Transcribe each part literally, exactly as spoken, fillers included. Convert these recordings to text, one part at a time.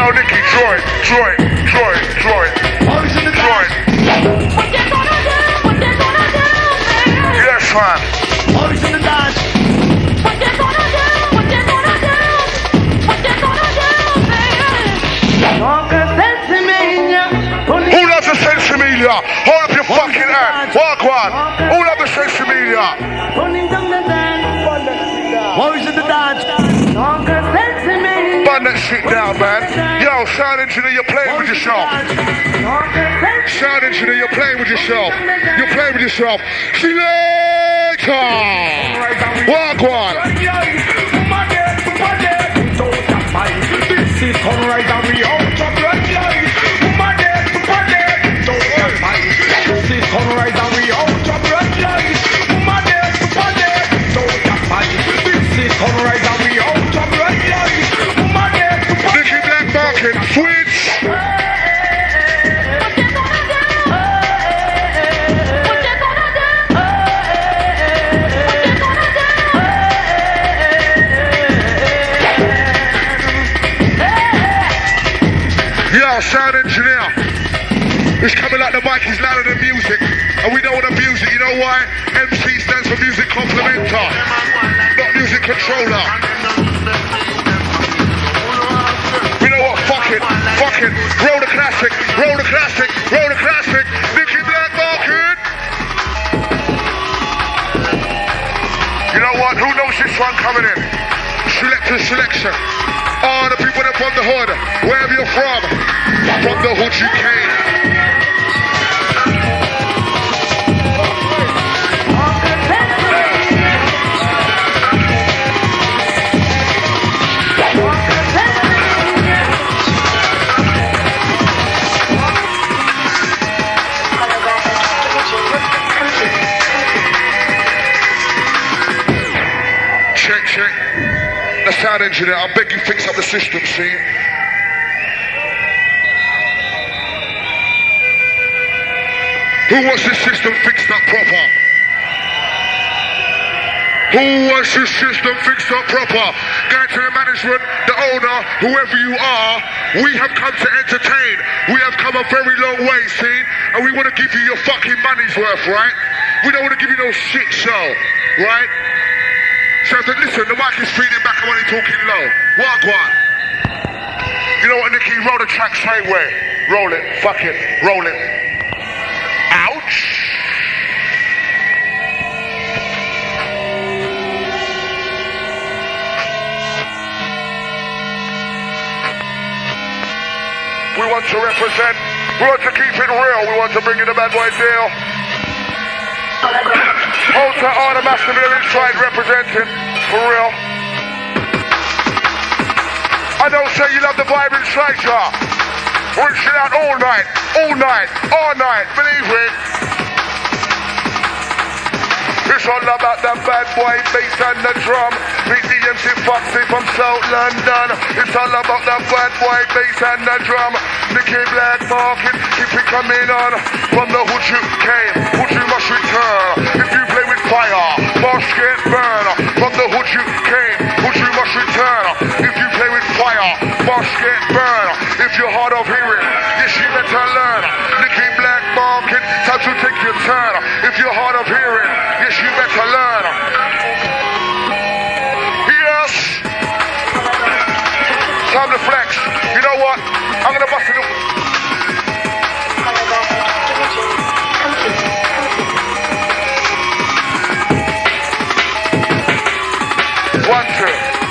Yo, Nicky, draw it, draw it, draw it, draw it. Draw it. What you gonna do? What you gonna do, baby? Yes, man. What you gonna do? What you gonna do? What you gonna do, baby? Who loves the Sensimilia? Hold up your fucking hand. Walk one. Who loves the Sensimilia? Bun that shit down, man. Yo, sound engineer, you're playing with yourself. Sound engineer, you're playing with yourself. You're playing with yourself. See you later. Walk one. This is sunrise and we out of red light. This is sunrise and we out of red light. This is sunrise and we out of red light. Nicky Black Market, switch. Sound engineer. It's coming like the mic is louder than music, and we don't want to abuse it. You know why? M C stands for music complementer, not music controller. You know what? Fuck it, fuck it. Roll the classic, roll the classic, roll the classic. Nicky Black Market. You know what? Who knows this one coming in? Selector selection. All the people that from the hood, wherever you're from, from the hood you came. Check, check. The sound engineer, I beg you fix up the system, see? Who wants this system fixed up proper? Who wants this system fixed up proper? Go to the management, the owner, whoever you are, we have come to entertain. We have come a very long way, see? And we want to give you your fucking money's worth, right? We don't want to give you no shit show, right? So that, listen, the mic is feeding back, I'm only talking low. Walk one. You know what, Nicky? Roll the track straight way. Roll it. Fuck it. Roll it. Ouch. We want to represent. We want to keep it real. We want to bring in a bad boy deal. Also, all the master millions tried representing, for real. I don't say you love the vibe inside, y'all. We'll chill out all night, all night, all night, believe me. It's all about that bad boy bass and the drum. Beat the M C Foxy from South London. It's all about that bad boy bass and the drum. Nicky Black Market, keep it coming on. From the hood you came, hood you must return. If you play with fire, must get burned. From the hood you came, hood you must return. If you play with fire, must get burned. If you're hard of hearing, yes you better learn. Nicky Black Market, time to take your turn. If you're hard of hearing, yes you better learn. Yes. Time to flex. You know what? I'm gonna bust it up. One, two.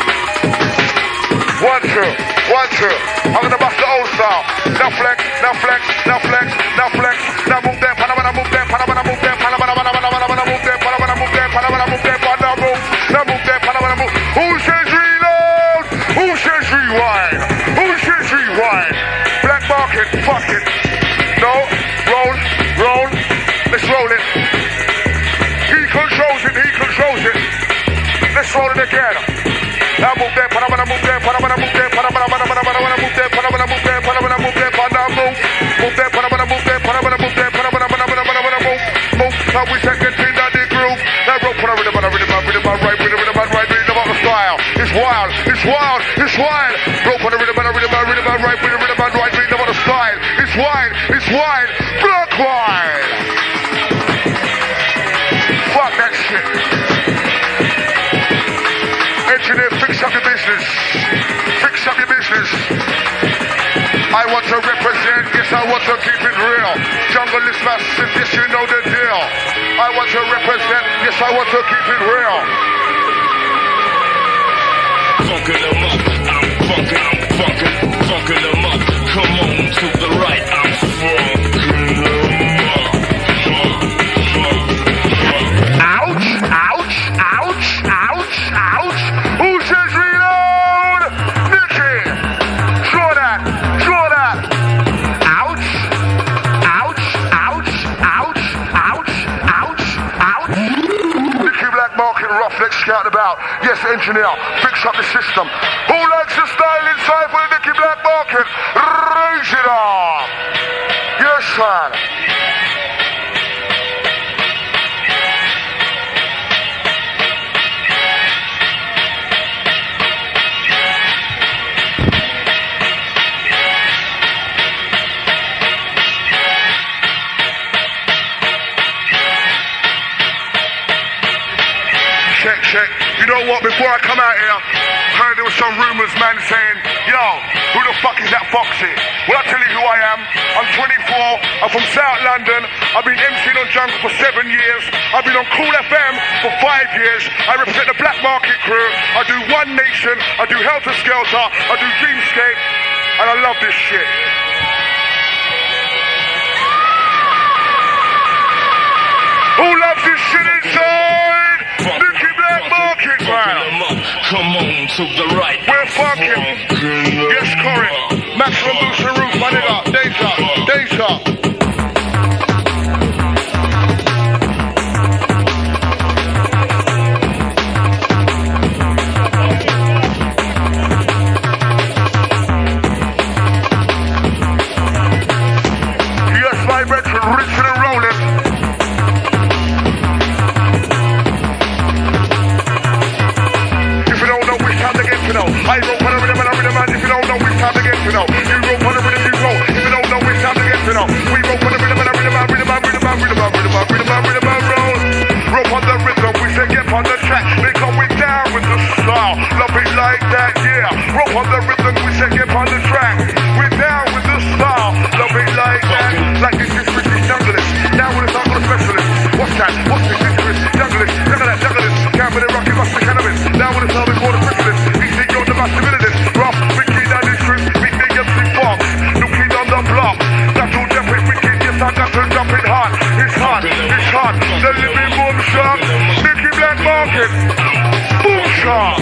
One, two. One, two. I'm gonna bust the old style. Now flex, now flex, now flex, now flex. Now move there, Panama, move there, Panama, move there, Panama, Panama, Panama, move there, Panama, move there, Panama, move there, Panama, move. Now move there, Panama, move. Who says reload? Who says rewind? Who says rewind? Black Market, fuck it. No, roll, roll. Let's roll it. He controls it, he controls it. Let's roll it again. Now move there, Panama, move there, Panama, move there, Panama, Panama, Panama, move there, Panama, move there, Panama, move there, Panama, move. Move there, Panama, move there, Panama, move there, Panama, Panama, Panama, move. Move. Now we second in that the groove. Now roll, put a rhythm, a rhythm, a rhythm, a right, rhythm, rhythm, right, rhythm, about the style. It's wild, it's wild, it's wild. Roll, put a rhythm, a rhythm, a rhythm, a right, rhythm. wine, it's wine, black wine. Fuck that shit. Engineer, fix up your business. Fix up your business. I want to represent, yes, I want to keep it real. Jungle is massive, yes, you know the deal. I want to represent, yes, I want to keep it real. Funkin' them up, I'm funkin', I'm funkin', funkin' them up. Come on to the right, I'm funkin' them up. Ouch, ouch, ouch, ouch, ouch. Who says reload? Nicky, draw that, draw that. Ouch, ouch, ouch, ouch, ouch, ouch, ouch. Nicky Black Market, Roughneck scouting about. Yes, engineer, fix up the system. Who likes the style inside for the Nicky Black Market? Raise it up. Yes, son. Check, check. You know what? Before I come out here, heard there was some rumors, man, saying, yo, who the fuck is that Foxy? Well, I'll tell you who I am. I'm twenty-four. I'm from South London. I've been emceeing on Jungle for seven years. I've been on Cool F M for five years. I represent the Black Market crew. I do One Nation. I do Helter Skelter. I do Dreamscape. And I love this shit. Who loves this shit inside? Nicky Black Market, man. Come on to the right. We're fucking. Yes, correct. Maximum Booster Roof, my nigga. Deja, Deja. Yes, my veteran, Richard and Rollin. I roll on the rhythm and I rhythm and if you don't know it's time to get to know. You roll on the rhythm, you roll. If you don't know it's time to get to know. We roll on the rhythm and I rhythm and rhythm and rhythm and rhythm and rhythm and rhythm and rhythm and roll. Roll on the rhythm, we say get on the track. They going down with the style. Love it like that, yeah. Roll on the rhythm, we say get on the track. We're down with the style. Love it like that. Like this is British junglist. Now with a jungle specialist. What's that? What's this? This is junglist. Look at that junglist. Can't be the rocky muscle cannabis. Now with a sound before the specialist. Massibilities, rough, wicked and interest, big big M C Fox, looking on the block, that's all jumping wicked, yes I got to jump it hard, it's hot, it's hot, the living boom shop, Nicky Black Market, boom shop.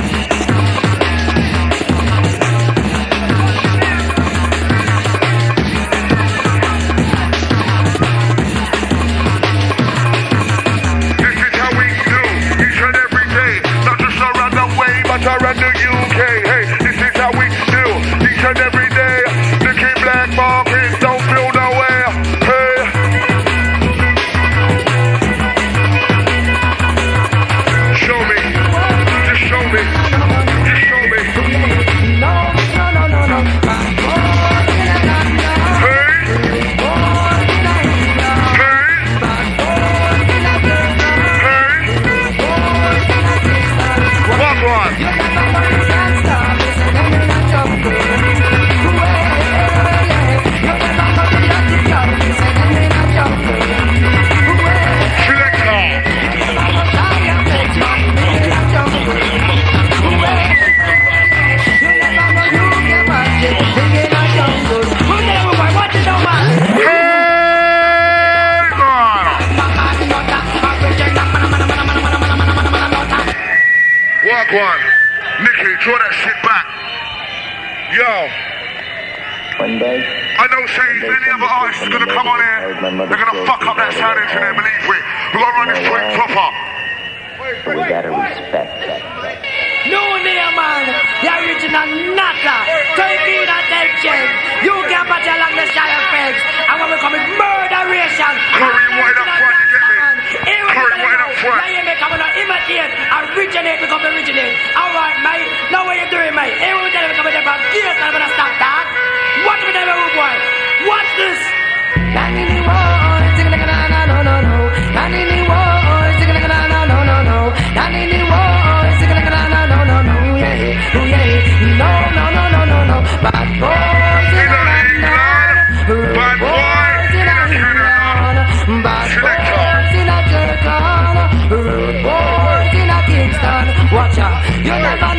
This is how we do, each and every day, not just around the way, but around the U K. Hey, this is how we do each and every day. Nicky Black Market, don't feel nowhere. Hey. Show me, just show me, just show me. No, no, no, no, no. Hey. Hey. Hey. Walk on. One, Nicky, draw that shit back. Yo. One day, I know, say, if any other artist is gonna come on here, they're gonna fuck up that sound engineer, believe me. We're gonna run this joint proper. so we gotta respect that. No, dear man, the original Nata. Take in attention. You can't put along the side effects. And when we come with murderation. Curry, what up front, you get me? Curry, what up front? Now you make come on imitate. Originate become originate. Alright, mate. Now what you doing, mate? Hey, we tell you come with them from gears and I'm gonna stop that. Watch me, never boy. Watch this.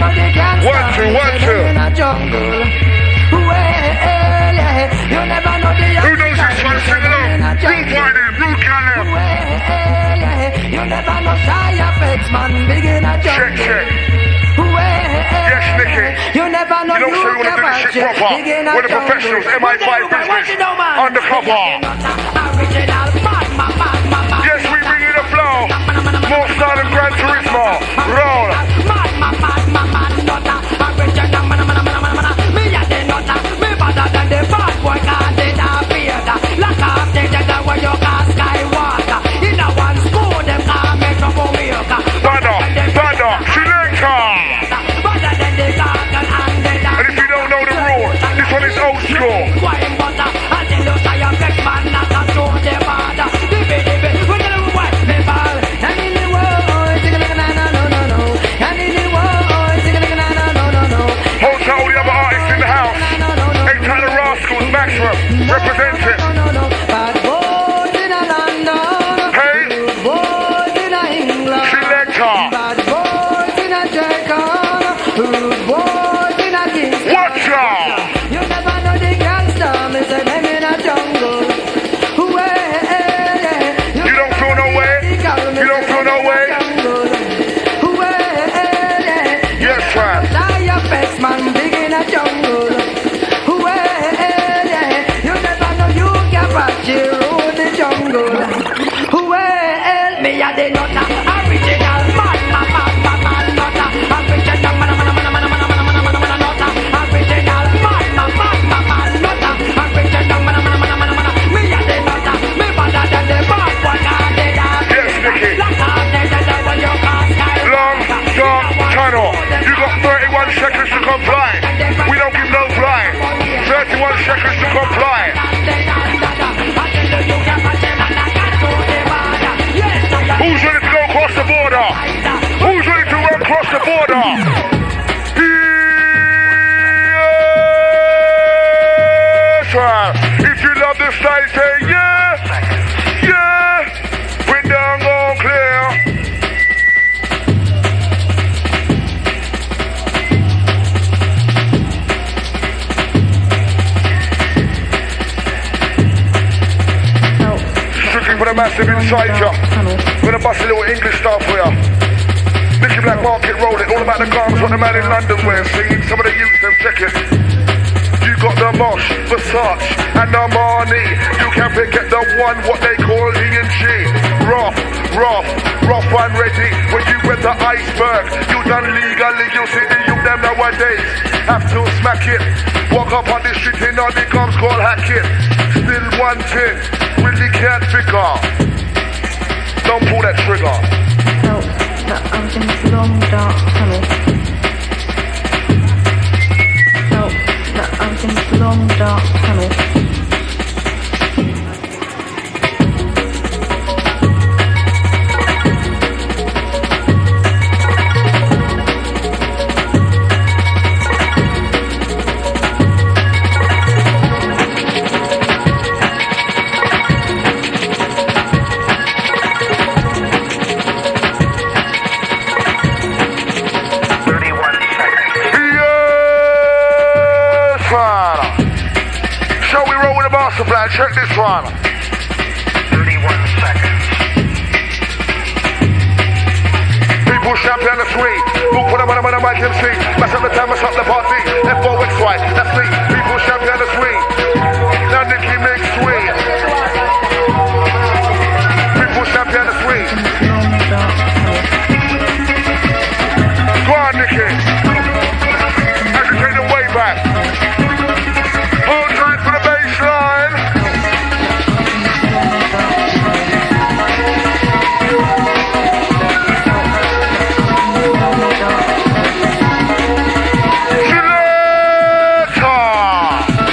know the gangster. One, two, one, two. In a jungle. Well, you never know the Who knows this one? Sing along. Rude whining, rude colour. Well, you never know shy effects, man. Big in a jungle. Check, check. Well, Yes, Nicky. you never know You don't say you want to do this shit proper. We're the professionals, M I five business. Undercover. Original, mad, mad, mad, mad, mad. Yes, we bring you the flow. More style and Gran Turismo. Roll. Mad, mad, mad, mad, mad, nutter. Original, man, man, man, man, man. Me a the nutter. Me better than the bad boy, cause it a theater. Lock off the tether when you cast Skywalker. In a one school, them can't make no Jamaica. Bada, bada, selector. Better than the garden and the dark. And if you don't know the rule, this one is old school. Wine butter, until you say your best man, not a show the border. Dibby, dibby, we get a white people. And in the world, sing a na na no no no. And in the world, sing a na na no no no. Hold to all the other artists in the house. Eight Tyler Rascals, Maximum, representing. No no no. Bad boys in a London. Hey. Good boys in a England. Selector. Bad boys in a Jamaica. Good boys in a Kingston. Watch out. You never know the gangster, me say them in a jungle. Well, You don't feel no way? You don't feel no way? Well, Yes, sir. die effects, man, big in a jungle. Well, you never know you can patch through the jungle. Well, me a the nutter, original man, man, man, man, man, nutter, original man, man, man, man, man, man, man, man, man, nutter, original man, man, man, man, man, nutter, original man, man, man, man, man, me a the nutter, me better than the bad boy, cause they are Yes, Nicky. lock off the tether when you cast Long, dark tunnel. You got thirty-one seconds to comply. We don't give no fly. thirty-one seconds to comply. Who's ready to go across the border? Who's ready to run across the border? Yes, sir. If you love the style, say yeah, yeah. Bring down, go clear. Strictly for the massive inside ya. We're gonna bust a little English style for ya. Nicky Black Market roll it, all about the garments what the man in London wears. See, some of the youths them check it. You got the Mosh, Versace, and the Marni. You can forget the one what they call D and G. Rough, rough, rough and ready. When you read the iceberg, you done legally. You see the youth them nowadays have to smack it. Walk up on the street in all the gums called hack it. Still one thing, really can't figure. Don't pull that trigger. Felt that I was in this long dark tunnel. Felt that I was in this long dark tunnel. Supply, check this one. thirty-one seconds. People champion the three. Who put them on the mic and sing. Mash up the time, mash up the party. F O X Y, that's me. People champion the three. Now Nicky makes three. People champion the three. Go on, Nicky. As you take them way back. Hold tight for the baseline. Selector.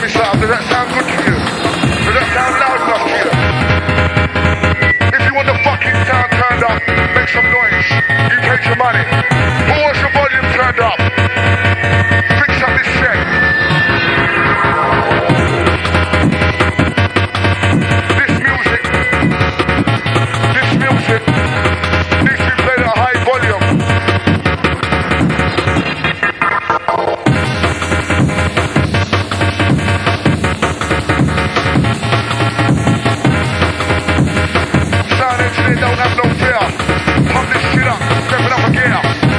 me something. Does that sound good to you? Does that sound loud enough to you? If you want the fucking sound turned up, make some noise. You take your money. Who wants your volume turned up? Fix up this set. This music, this music needs to be played at a high volume. Sound engineer don't have no fear. Pump this shit up, step it up a gear.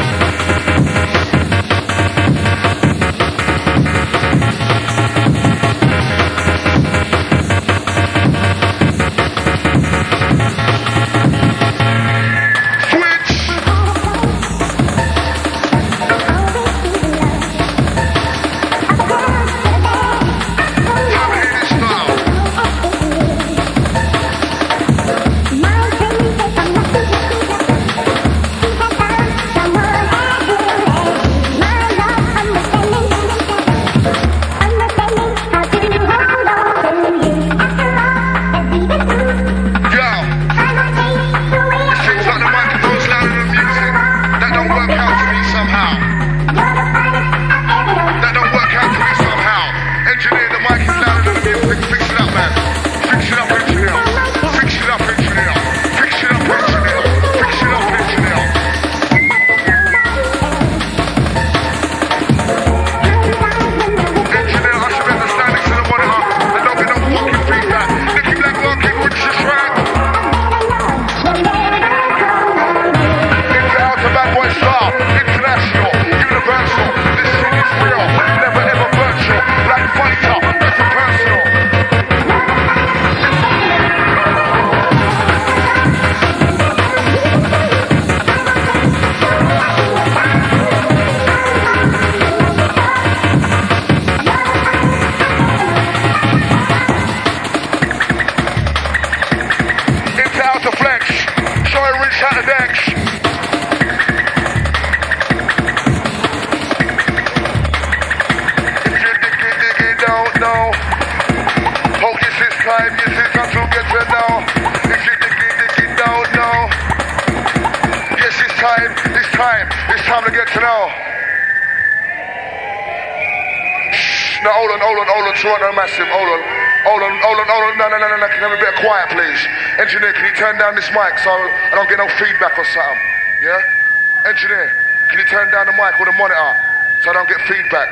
Toronto Massive, hold on, hold on, hold on, hold on, no, no, no, no, no, can you have a bit of quiet, please? Engineer, can you turn down this mic so I don't get no feedback or something, yeah? Engineer, can you turn down the mic or the monitor so I don't get feedback?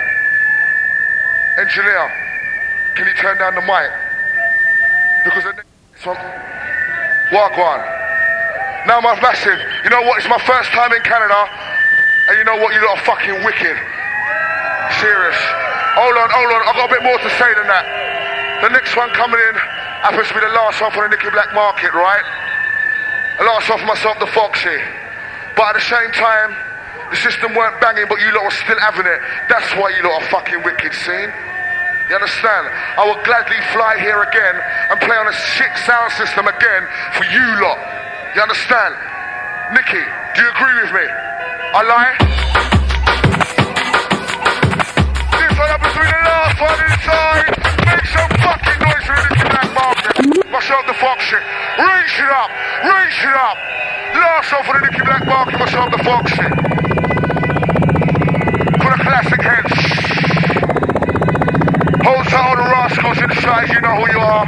Engineer, can you turn down the mic? Because the next one, walk on. Now my Massive, you know what, it's my first time in Canada, and you know what, you lot are fucking wicked. Serious. Hold on, hold on, I've got a bit more to say than that. The next one coming in happens to be the last one for the Nicky Black Market, right? The last one for myself, the Foxy. But at the same time, the system weren't banging, but you lot were still having it. That's why you lot are fucking wicked, scene. You understand? I would gladly fly here again and play on a shit sound system again for you lot. You understand? Nicky, do you agree with me? I lie? Between the last one inside, make some fucking noise for the Nicky Black Market. Myself the Fox shit. Raise it up, raise it up. Last one for the Nicky Black Market, myself the Fox shit. For the classic heads. Hold tight all the rascals inside, you know who you are.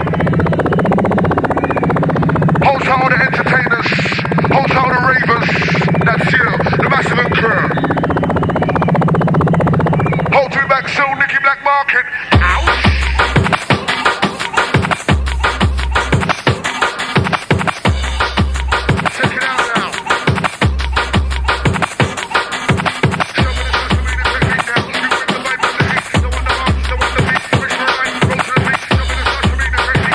Hold tight all the entertainers. Hold tight all the ravers. That's you, the Massive and Crew. Hold to me back soon, Nicky Black Market. Ouch! Check it out now. Show me the social media, take it down. You bring the vibe on the heat. No one the box, no one the beat. Push the line, go to the beat. Show me the social media, take it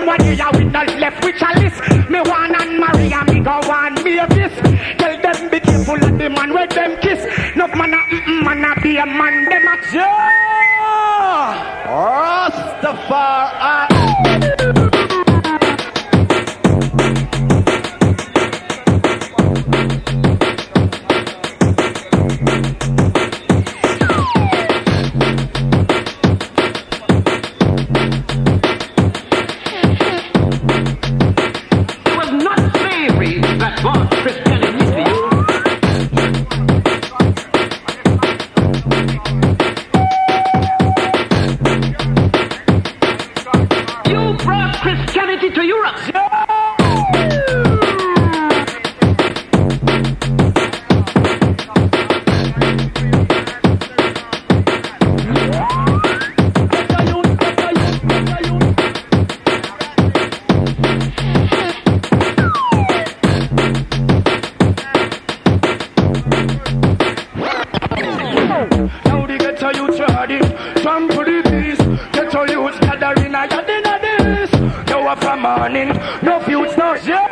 them what they are with the left with Chalice. Me one and Maria, me go one me a this. Tell them be careful of the man with them kiss. No man a mm man a be a man them a Rastafari. No youth, gathering a yard in a this. No up from morning, no feuds, no shit.